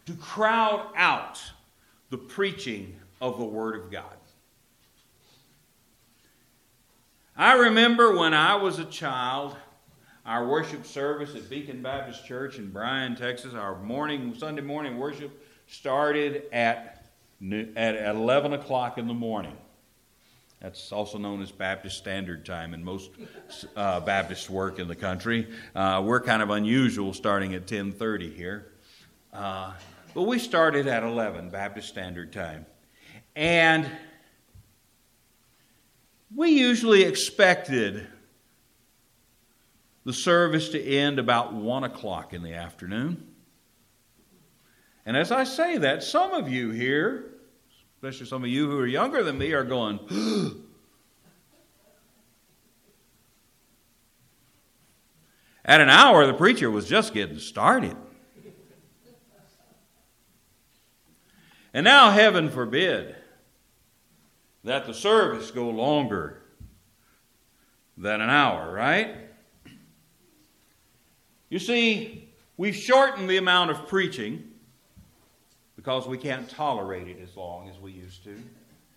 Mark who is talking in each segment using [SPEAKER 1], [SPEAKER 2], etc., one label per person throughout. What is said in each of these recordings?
[SPEAKER 1] to crowd out the preaching of the Word of God. I remember when I was a child, our worship service at Beacon Baptist Church in Bryan, Texas, our Sunday morning worship started at 11 o'clock in the morning. That's also known as Baptist Standard Time in most Baptist work in the country. We're kind of unusual starting at 10:30 here. But we started at 11, Baptist Standard Time. And we usually expected the service to end about 1 o'clock in the afternoon. And as I say that, some of you here, especially some of you who are younger than me, are going, at an hour, the preacher was just getting started. And now, heaven forbid that the service go longer than an hour, right? You see, we've shortened the amount of preaching because we can't tolerate it as long as we used to.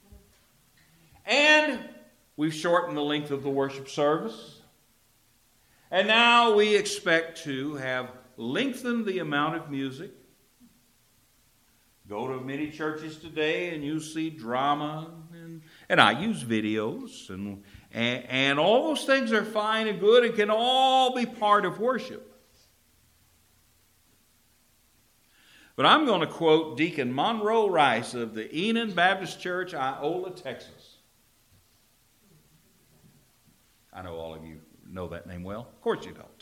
[SPEAKER 1] And we've shortened the length of the worship service. And now we expect to have lengthened the amount of music. Go to many churches today and you see drama, and I use videos, and all those things are fine and good and can all be part of worship. But I'm going to quote Deacon Monroe Rice of the Enon Baptist Church, Iola, Texas. I know all of you know that name well. Of course you don't.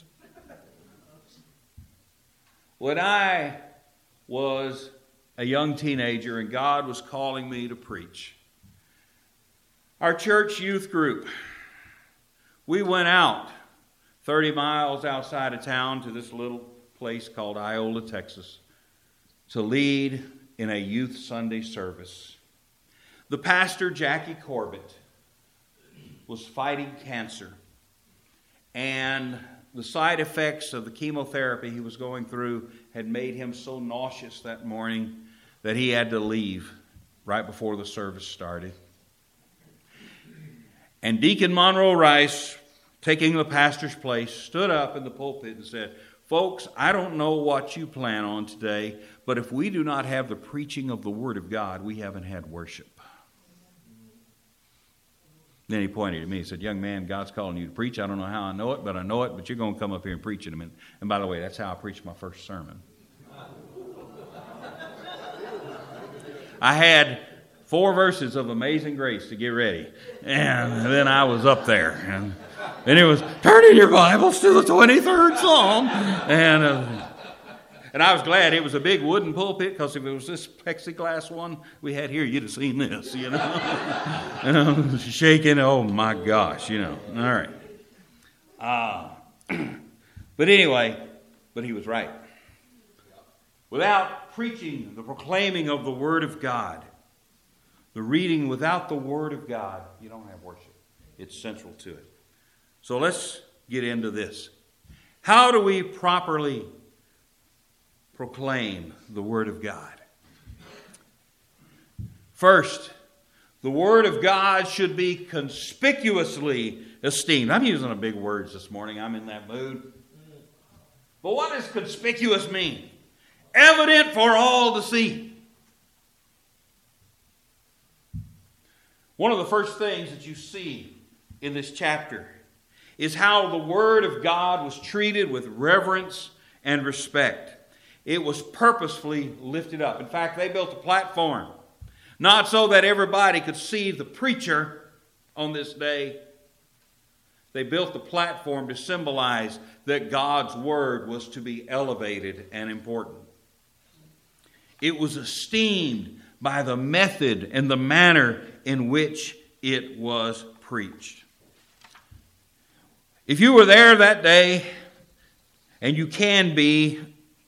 [SPEAKER 1] When I was a young teenager and God was calling me to preach, our church youth group, we went out 30 miles outside of town to this little place called Iola, Texas, to lead in a youth Sunday service. The pastor, Jackie Corbett, was fighting cancer, and the side effects of the chemotherapy he was going through had made him so nauseous that morning that he had to leave right before the service started. And Deacon Monroe Rice, taking the pastor's place, stood up in the pulpit and said, "Folks, I don't know what you plan on today, but if we do not have the preaching of the Word of God, we haven't had worship." Then he pointed at me and said, "Young man, God's calling you to preach. I don't know how I know it, but you're going to come up here and preach in a minute." And by the way, that's how I preached my first sermon. I had 4 verses of Amazing Grace to get ready, and then I was up there. And it was, "Turn in your Bibles to the 23rd Psalm." And I was glad it was a big wooden pulpit, because if it was this plexiglass one we had here, you'd have seen this, And I was shaking, oh my gosh, All right. But anyway, he was right. Without preaching, the proclaiming of the Word of God, the reading without the Word of God, you don't have worship. It's central to it. So let's get into this. How do we properly proclaim the Word of God? First, the Word of God should be conspicuously esteemed. I'm using a big words this morning. I'm in that mood. But what does conspicuous mean? Evident for all to see. One of the first things that you see in this chapter is how the Word of God was treated with reverence and respect. It was purposefully lifted up. In fact, they built a platform, not so that everybody could see the preacher on this day. They built the platform to symbolize that God's Word was to be elevated and important. It was esteemed by the method and the manner in which it was preached. If you were there that day, and you can be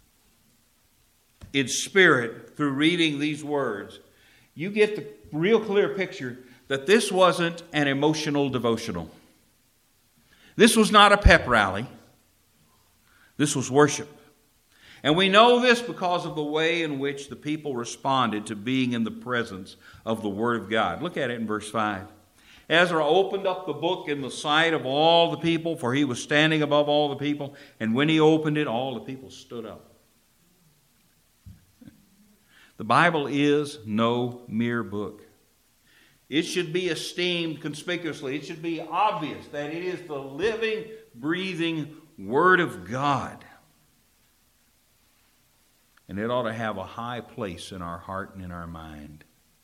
[SPEAKER 1] in spirit through reading these words, you get the real clear picture that this wasn't an emotional devotional. This was not a pep rally. This was worship. And we know this because of the way in which the people responded to being in the presence of the Word of God. Look at it in verse 5. Ezra opened up the book in the sight of all the people, for he was standing above all the people. And when he opened it, all the people stood up. The Bible is no mere book. It should be esteemed conspicuously. It should be obvious that it is the living, breathing Word of God. And it ought to have a high place in our heart and in our mind.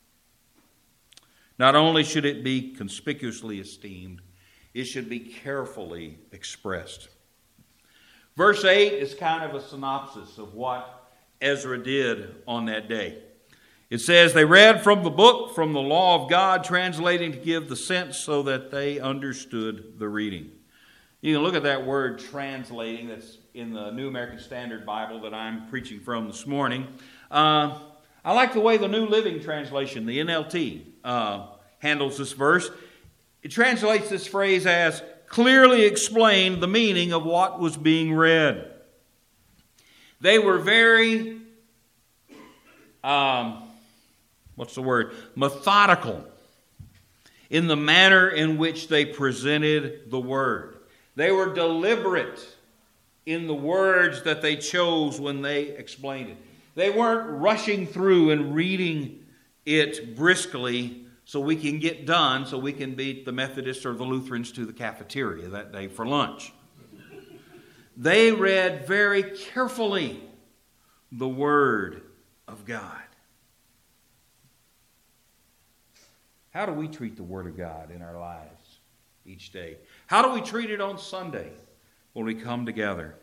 [SPEAKER 1] Not only should it be conspicuously esteemed, it should be carefully expressed. Verse 8 is kind of a synopsis of what Ezra did on that day. It says, they read from the book, from the law of God, translating to give the sense so that they understood the reading. You can look at that word translating that's in the New American Standard Bible that I'm preaching from this morning. I like the way the New Living Translation, the NLT, handles this verse. It translates this phrase as clearly explained the meaning of what was being read. They were very, methodical in the manner in which they presented the Word. They were deliberate in the words that they chose when they explained it. They weren't rushing through and reading it briskly so we can get done, so we can beat the Methodists or the Lutherans to the cafeteria that day for lunch. They read very carefully the Word of God. How do we treat the Word of God in our lives each day? How do we treat it on Sunday when we come together?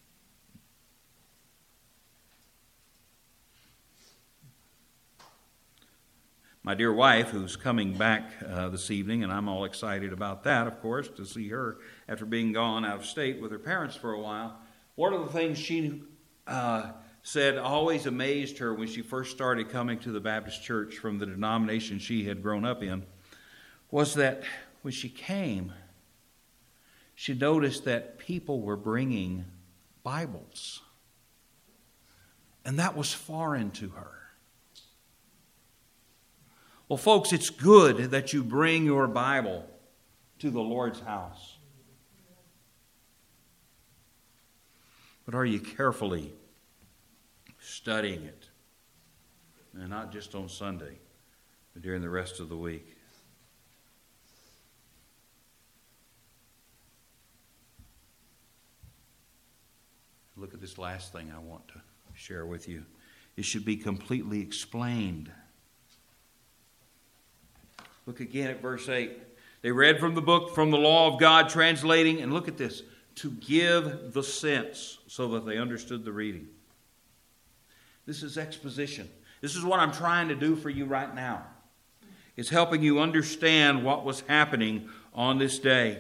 [SPEAKER 1] My dear wife, who's coming back this evening, and I'm all excited about that, of course, to see her after being gone out of state with her parents for a while. One of the things she said always amazed her when she first started coming to the Baptist church from the denomination she had grown up in was that when she came, she noticed that people were bringing Bibles. And that was foreign to her. Well, folks, it's good that you bring your Bible to the Lord's house. But are you carefully studying it? And not just on Sunday, but during the rest of the week. Look at this last thing I want to share with you. It should be completely explained. Look again at verse 8. They read from the book, from the law of God, translating, and look at this, to give the sense so that they understood the reading. This is exposition. This is what I'm trying to do for you right now. It's helping you understand what was happening on this day.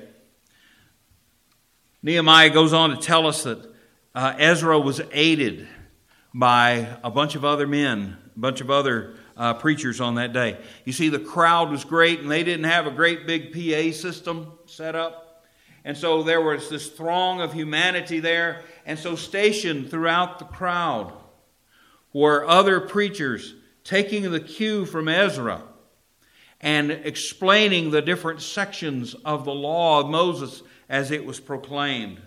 [SPEAKER 1] Nehemiah goes on to tell us that Ezra was aided by a bunch of other men, a bunch of other preachers on that day. You see, the crowd was great, and they didn't have a great big PA system set up. And so there was this throng of humanity there. And so stationed throughout the crowd were other preachers taking the cue from Ezra and explaining the different sections of the law of Moses as it was proclaimed.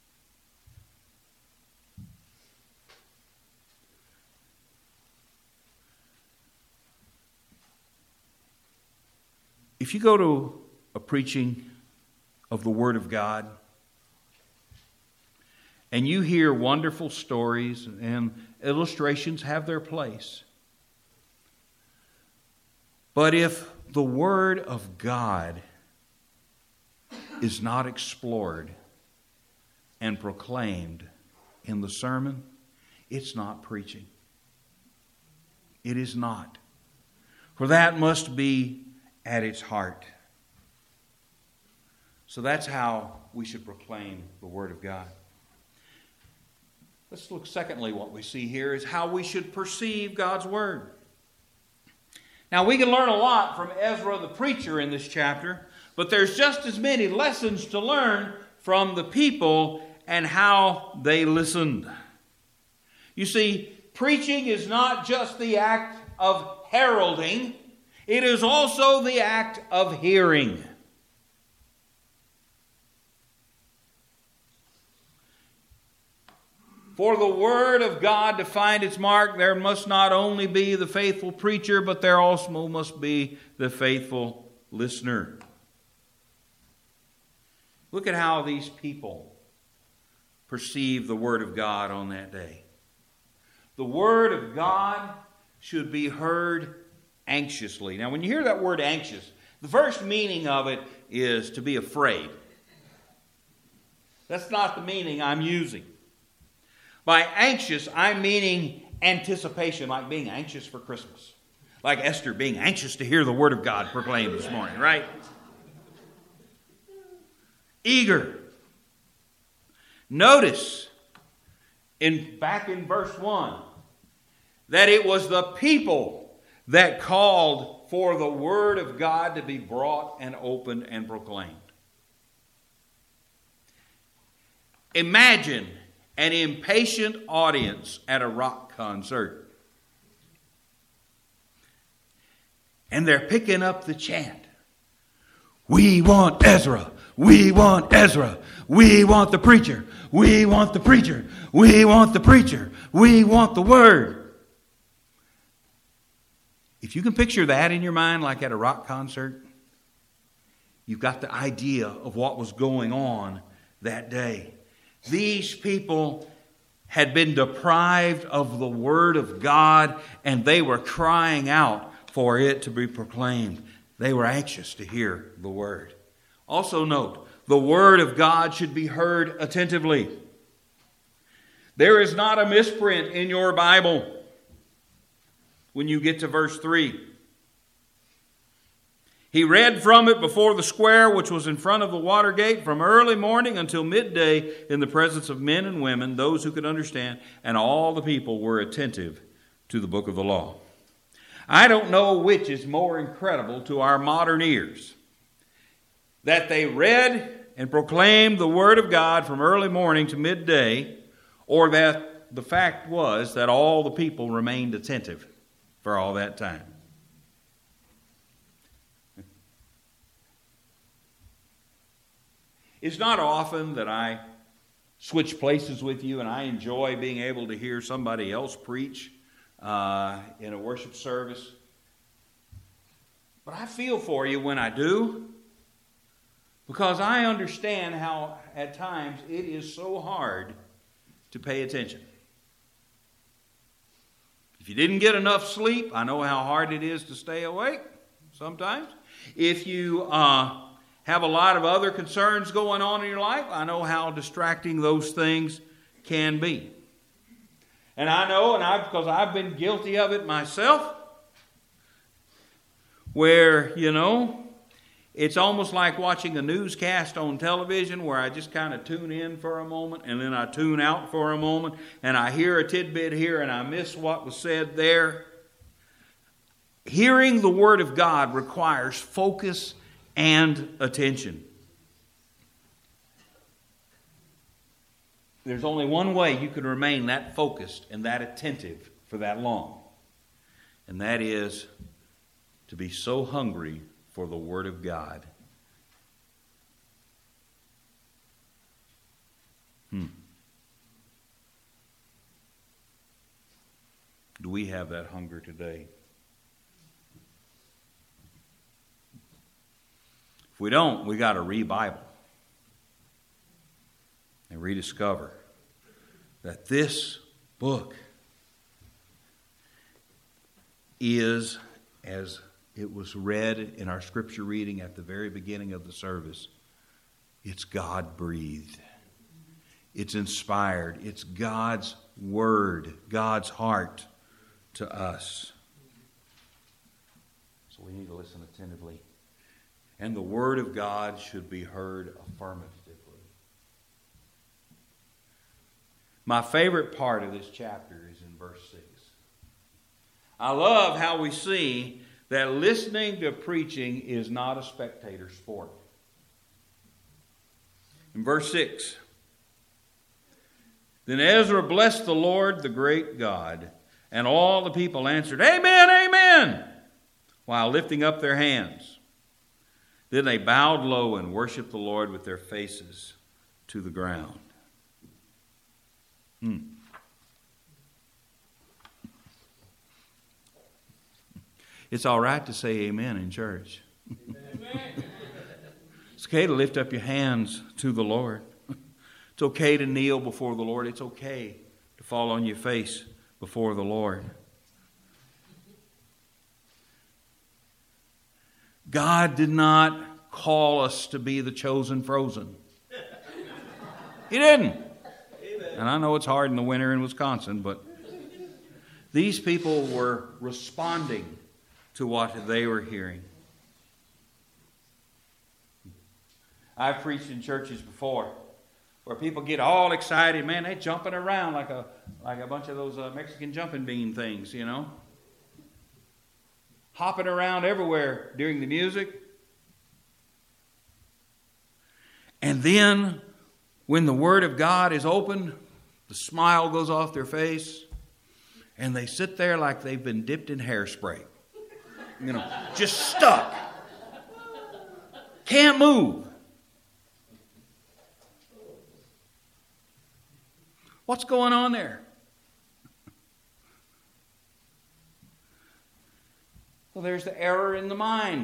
[SPEAKER 1] If you go to a preaching of the Word of God and you hear wonderful stories and illustrations have their place, but if the Word of God is not explored and proclaimed in the sermon, it's not preaching. It is not. For that must be at its heart. So that's how we should proclaim the Word of God. Let's look secondly, what we see here is how we should perceive God's Word. Now we can learn a lot from Ezra the preacher in this chapter, but there's just as many lessons to learn from the people and how they listened. You see, preaching is not just the act of heralding, it is also the act of hearing. For the Word of God to find its mark, there must not only be the faithful preacher, but there also must be the faithful listener. Look at how these people perceive the Word of God on that day. The Word of God should be heard anxiously. Now, when you hear that word anxious, the first meaning of it is to be afraid. That's not the meaning I'm using. By anxious, I'm meaning anticipation, like being anxious for Christmas. Like Esther being anxious to hear the Word of God proclaimed this morning, right? Eager. Notice, back in verse 1, that it was the people that called for the Word of God to be brought and opened and proclaimed. Imagine an impatient audience at a rock concert. And they're picking up the chant. We want Ezra. We want Ezra. We want the preacher. We want the preacher. We want the preacher. We want the Word. If you can picture that in your mind like at a rock concert, you've got the idea of what was going on that day. These people had been deprived of the Word of God, and they were crying out for it to be proclaimed. They were anxious to hear the Word. Also note, the Word of God should be heard attentively. There is not a misprint in your Bible when you get to verse 3. He read from it before the square which was in front of the water gate from early morning until midday in the presence of men and women, those who could understand, and all the people were attentive to the book of the law. I don't know which is more incredible to our modern ears, that they read and proclaimed the Word of God from early morning to midday, or that the fact was that all the people remained attentive for all that time. It's not often that I switch places with you and I enjoy being able to hear somebody else preach in a worship service. But I feel for you when I do, because I understand how at times it is so hard to pay attention. If you didn't get enough sleep, I know how hard it is to stay awake sometimes. If you have a lot of other concerns going on in your life, I know how distracting those things can be. And I know, because I've been guilty of it myself, where, it's almost like watching a newscast on television where I just kind of tune in for a moment and then I tune out for a moment and I hear a tidbit here and I miss what was said there. Hearing the Word of God requires focus and attention. There's only one way you can remain that focused and that attentive for that long, and that is to be so hungry for the Word of God. Do we have that hunger today? If we don't, we got to re-Bible and rediscover that this book is, as it was read in our scripture reading at the very beginning of the service, it's God-breathed. It's inspired. It's God's Word, God's heart to us. So we need to listen attentively. And the Word of God should be heard affirmatively. My favorite part of this chapter is in verse 6. I love how we see that listening to preaching is not a spectator sport. In verse 6, Then Ezra blessed the Lord, the great God, and all the people answered, Amen, amen, while lifting up their hands. Then they bowed low and worshiped the Lord with their faces to the ground. It's all right to say amen in church. It's okay to lift up your hands to the Lord. It's okay to kneel before the Lord. It's okay to fall on your face before the Lord. God did not call us to be the chosen frozen. He didn't. And I know it's hard in the winter in Wisconsin, but these people were responding to what they were hearing. I've preached in churches before where people get all excited. Man, they're jumping around like a bunch of those Mexican jumping bean things, you know. Hopping around everywhere during the music. And then when the Word of God is opened, the smile goes off their face, and they sit there like they've been dipped in hairspray. You know, just stuck. Can't move. What's going on there? Well, there's the error in the mind.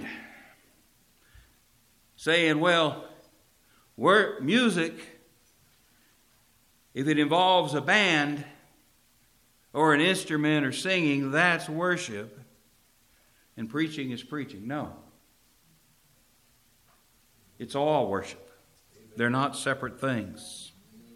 [SPEAKER 1] Saying, well, music, if it involves a band or an instrument or singing, that's worship. And preaching is preaching. No. It's all worship. They're not separate things.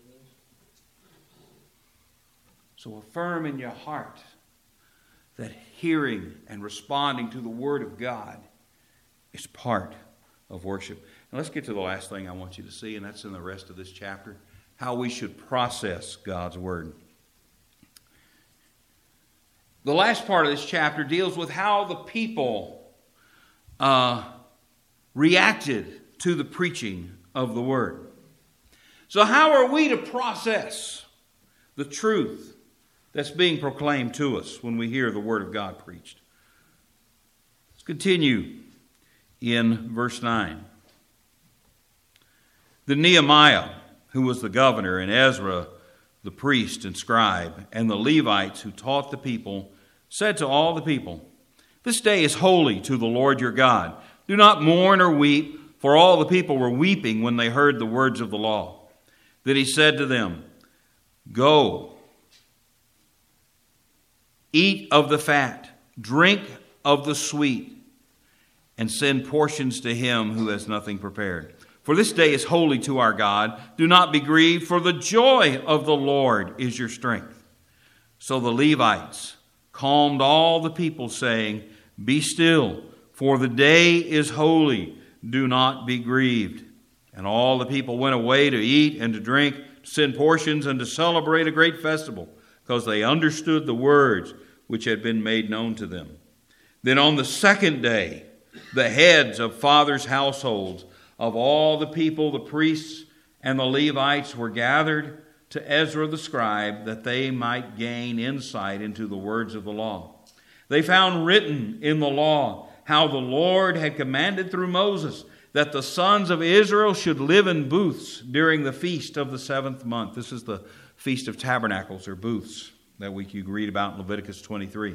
[SPEAKER 1] So affirm in your heart that hearing and responding to the Word of God is part of worship. Now let's get to the last thing I want you to see, and that's in the rest of this chapter, how we should process God's Word. The last part of this chapter deals with how the people reacted to the preaching of the Word. So how are we to process the truth that's being proclaimed to us when we hear the Word of God preached? Let's continue in verse 9. Then Nehemiah, who was the governor, and Ezra, the priest and scribe, and the Levites who taught the people, said to all the people, This day is holy to the Lord your God. Do not mourn or weep, for all the people were weeping when they heard the words of the law. Then he said to them, Go, eat of the fat, drink of the sweet, and send portions to him who has nothing prepared. For this day is holy to our God. Do not be grieved, for the joy of the Lord is your strength. So the Levites calmed all the people, saying, Be still, for the day is holy. Do not be grieved. And all the people went away to eat and to drink, to send portions, and to celebrate a great festival, because they understood the words which had been made known to them. Then on the second day, the heads of fathers' households of all the people, the priests and the Levites, were gathered to Ezra the scribe, that they might gain insight into the words of the law. They found written in the law how the Lord had commanded through Moses that the sons of Israel should live in booths during the feast of the 7th month. This is the Feast of Tabernacles, or booths, that you read about in Leviticus 23.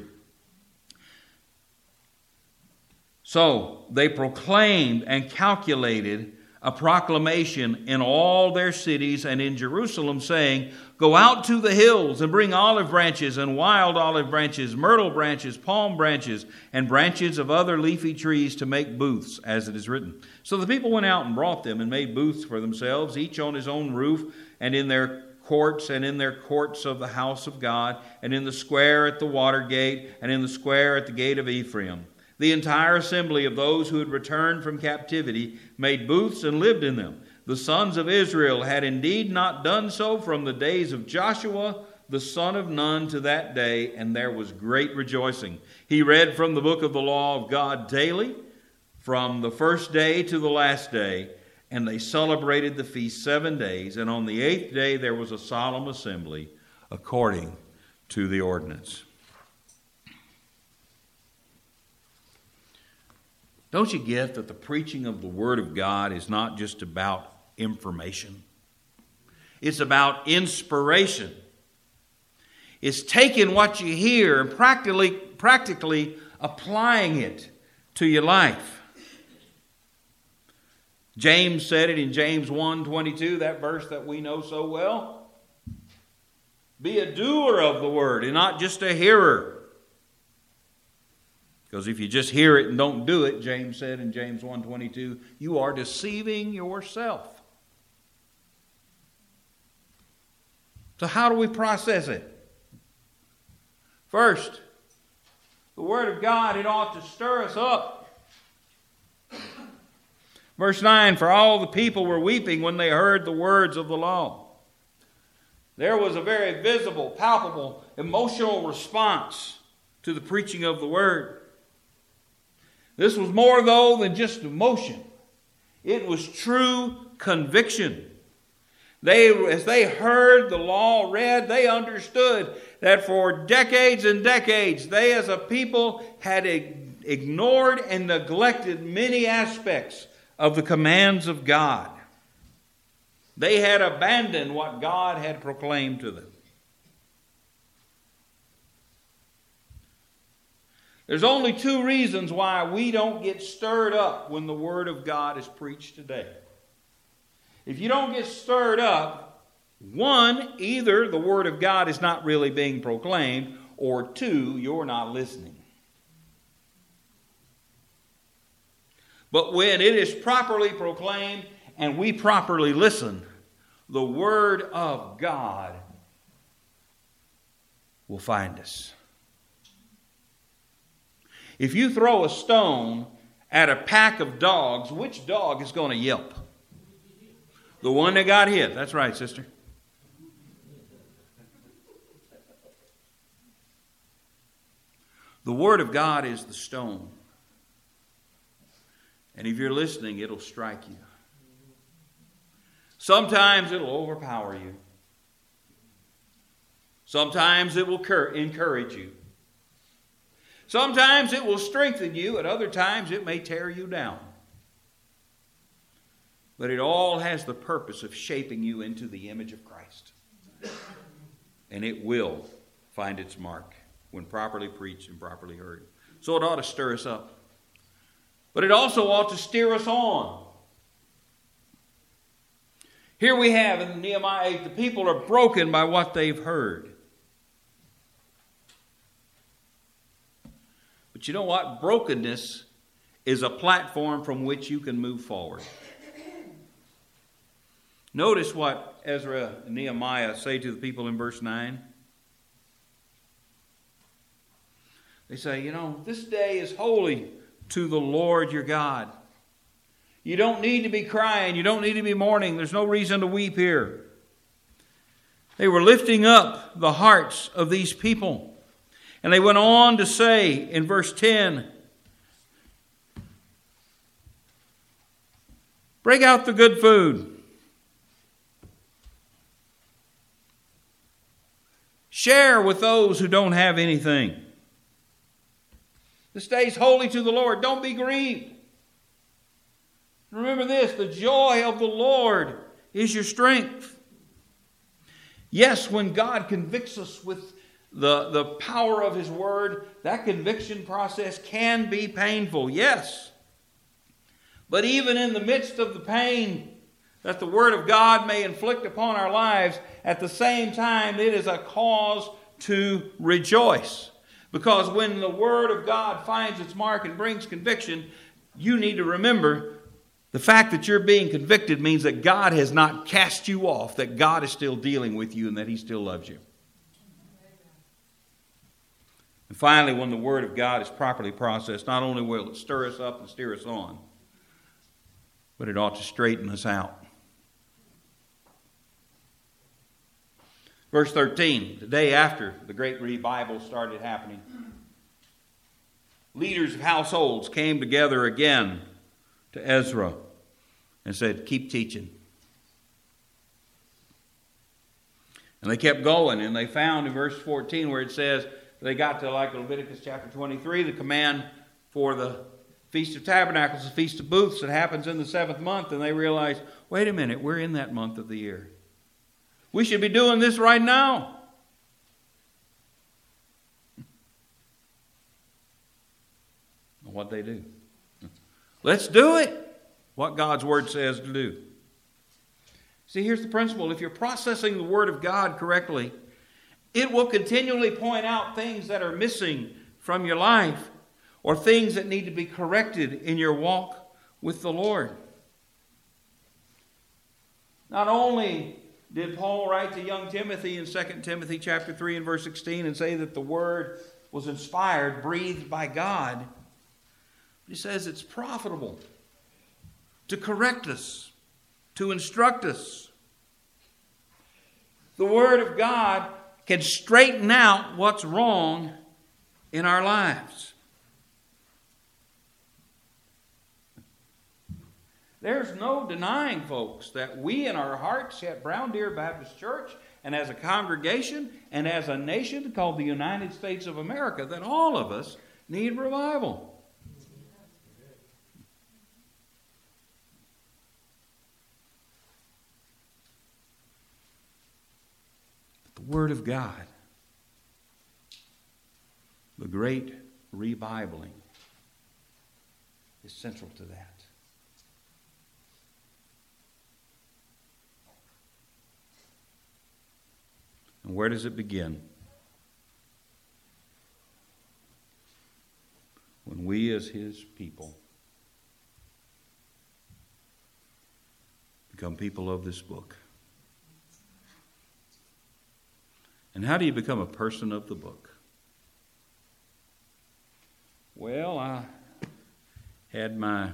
[SPEAKER 1] So they proclaimed and calculated a proclamation in all their cities and in Jerusalem, saying, Go out to the hills and bring olive branches and wild olive branches, myrtle branches, palm branches, and branches of other leafy trees to make booths, as it is written. So the people went out and brought them and made booths for themselves, each on his own roof, and in their courts, and in their courts of the house of God, and in the square at the water gate, and in the square at the gate of Ephraim. The entire assembly of those who had returned from captivity made booths and lived in them. The sons of Israel had indeed not done so from the days of Joshua, the son of Nun, to that day, and there was great rejoicing. He read from the book of the law of God daily, from the first day to the last day, and they celebrated the feast 7 days, and on the 8th day there was a solemn assembly according to the ordinance. Don't you get that the preaching of the Word of God is not just about information? It's about inspiration. It's taking what you hear and practically applying it to your life. James said it in James 1:22, that verse that we know so well. Be a doer of the word and not just a hearer. Because if you just hear it and don't do it, James said in James 1:22, you are deceiving yourself. So how do we process it? First, the Word of God, it ought to stir us up. Verse 9, for all the people were weeping when they heard the words of the law. There was a very visible, palpable, emotional response to the preaching of the Word. This was more, though, than just emotion. It was true conviction. As they heard the law read, they understood that for decades and decades, they as a people had ignored and neglected many aspects of the commands of God. They had abandoned what God had proclaimed to them. There's only two reasons why we don't get stirred up when the Word of God is preached today. If you don't get stirred up, one, either the Word of God is not really being proclaimed, or two, you're not listening. But when it is properly proclaimed and we properly listen, the Word of God will find us. If you throw a stone at a pack of dogs, which dog is going to yelp? The one that got hit. That's right, sister. The Word of God is the stone. And if you're listening, it'll strike you. Sometimes it'll overpower you. Sometimes it will encourage you. Sometimes it will strengthen you. At other times it may tear you down. But it all has the purpose of shaping you into the image of Christ. And it will find its mark when properly preached and properly heard. So it ought to stir us up. But it also ought to steer us on. Here we have in Nehemiah 8, the people are broken by what they've heard. But you know what? Brokenness is a platform from which you can move forward. Notice what Ezra and Nehemiah say to the people in verse 9. They say, this day is holy to the Lord your God. You don't need to be crying. You don't need to be mourning. There's no reason to weep here. They were lifting up the hearts of these people. And they went on to say in verse 10, break out the good food. Share with those who don't have anything. This day is holy to the Lord. Don't be grieved. Remember this, the joy of the Lord is your strength. Yes, when God convicts us with the power of His Word, that conviction process can be painful, yes. But even in the midst of the pain that the Word of God may inflict upon our lives, at the same time it is a cause to rejoice. Because when the Word of God finds its mark and brings conviction, you need to remember the fact that you're being convicted means that God has not cast you off, that God is still dealing with you and that He still loves you. And finally, when the Word of God is properly processed, not only will it stir us up and steer us on, but it ought to straighten us out. Verse 13, the day after the great revival started happening, leaders of households came together again to Ezra. and said, keep teaching. And they kept going, and they found in verse 14 where it says, they got to like Leviticus chapter 23, the command for the Feast of Tabernacles, the Feast of Booths that happens in the 7th month, and they realized, wait a minute, we're in that month of the year. We should be doing this right now. What'd they do? Let's do it. What God's Word says to do. See, here's the principle. If you're processing the Word of God correctly, it will continually point out things that are missing from your life or things that need to be corrected in your walk with the Lord. Not only did Paul write to young Timothy in 2 Timothy chapter 3 and verse 16 and say that the Word was inspired, breathed by God, but he says it's profitable to correct us, to instruct us. The Word of God can straighten out what's wrong in our lives. There's no denying, folks, that we in our hearts at Brown Deer Baptist Church and as a congregation and as a nation called the United States of America, that all of us need revival. Word of God, the great rebibling, is central to that. And where does it begin? When we as His people become people of this book. And how do you become a person of the book? Well, I had my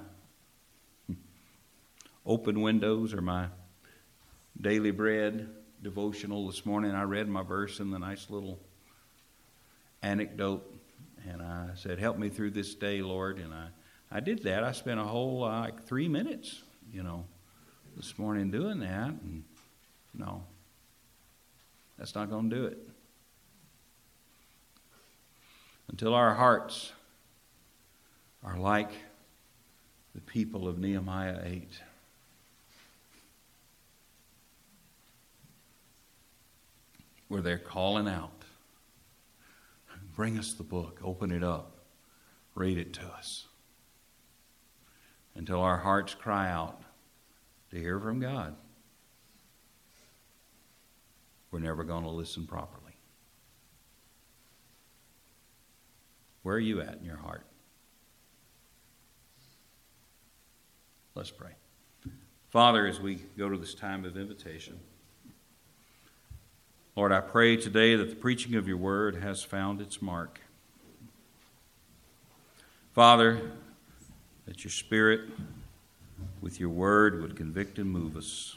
[SPEAKER 1] open windows or my daily bread devotional this morning. I read my verse in the nice little anecdote. And I said, help me through this day, Lord. And I did that. I spent a whole 3 minutes, this morning doing that. And no. That's not going to do it. Until our hearts are like the people of Nehemiah 8. Where they're calling out. Bring us the book. Open it up. Read it to us. Until our hearts cry out to hear from God. We're never going to listen properly. Where are you at in your heart? Let's pray. Father, as we go to this time of invitation, Lord, I pray today that the preaching of your word has found its mark. Father, that your Spirit with your word would convict and move us.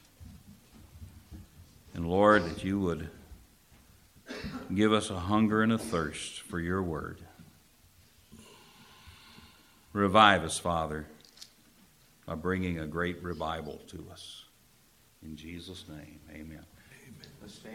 [SPEAKER 1] And Lord, that you would give us a hunger and a thirst for your word. Revive us, Father, by bringing a great revival to us. In Jesus' name, amen. Let's stand.